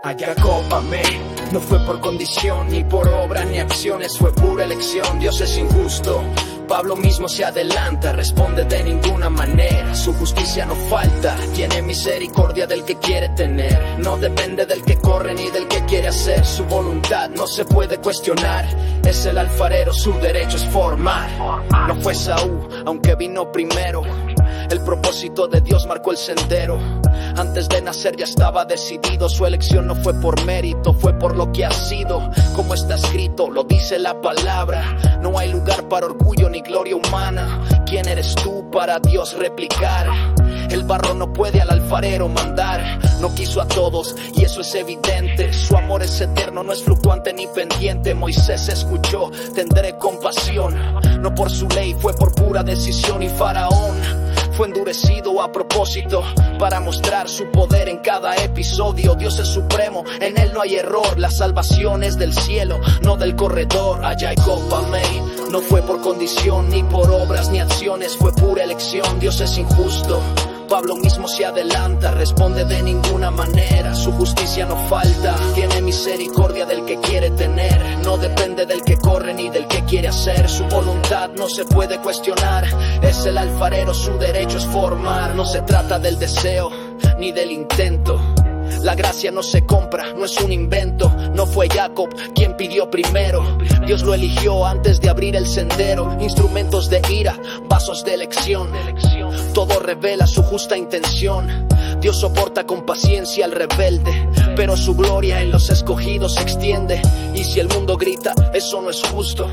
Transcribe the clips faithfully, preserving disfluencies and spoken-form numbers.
Ayacópame, no fue por condición, ni por obra, ni acciones, fue pura elección. Dios es injusto, Pablo mismo se adelanta, responde de ninguna manera, su justicia no falta, tiene misericordia del que quiere tener, no depende del que corre ni del que quiere hacer, su voluntad no se puede cuestionar, es el alfarero, su derecho es formar. No fue Saúl, aunque vino primero, el propósito de Dios marcó el sendero. Antes de nacer ya estaba decidido, su elección no fue por mérito, fue por lo que ha sido. Como está escrito, lo dice la palabra, no hay lugar para orgullo ni gloria humana. ¿Quién eres tú para Dios replicar? El barro no puede al alfarero mandar, no quiso a todos y eso es evidente. Su amor es eterno, no es fluctuante ni pendiente. Moisés escuchó, tendré compasión, no por su ley, fue por pura decisión. Y Faraón fue endurecido a propósito para mostrar su poder en cada episodio. Dios es supremo, en él no hay error, la salvación es del cielo, no del corredor. Ayacópame, no fue por condición, ni por obras ni acciones, fue pura elección. Dios es injusto, Pablo mismo se adelanta, responde de ninguna manera, su justicia no falta, tiene misericordia del que quiere tener, no depende del que corre ni del que quiere hacer, su voluntad no se puede cuestionar, es el alfarero, su derecho es formar. No se trata del deseo ni del intento, la gracia no se compra, no es un invento. No fue Jacob quien pidió primero, Dios lo eligió antes de abrir el sendero. Instrumentos de ira, vasos de elección, todo revela su justa intención. Dios soporta con paciencia al rebelde, pero su gloria en los escogidos se extiende. Y si el mundo grita, eso no es justo,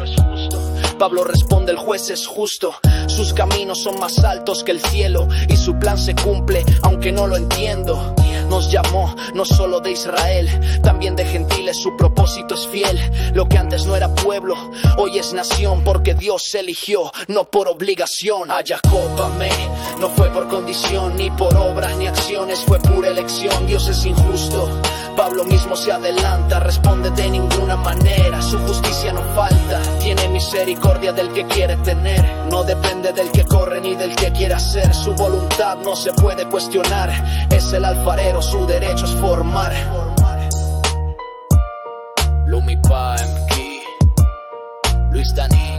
Pablo responde, el juez es justo. Sus caminos son más altos que el cielo y su plan se cumple, aunque no lo entiendo. Nos llamó no solo de Israel, también de gentiles, su propósito es fiel. Lo que antes no era pueblo, hoy es nación, porque Dios se eligió, no por obligación. Ayacópame, no fue por condición, ni por obras ni acciones, fue pura elección. Dios es injusto, Pablo mismo se adelanta, responde de ninguna manera, su justicia no falta, tiene misericordia del que quiere tener, no depende del que corre ni del que quiere hacer, su voluntad no se puede cuestionar, es el alfarero, su derecho es formar. Lumipa M K, Luis Dani.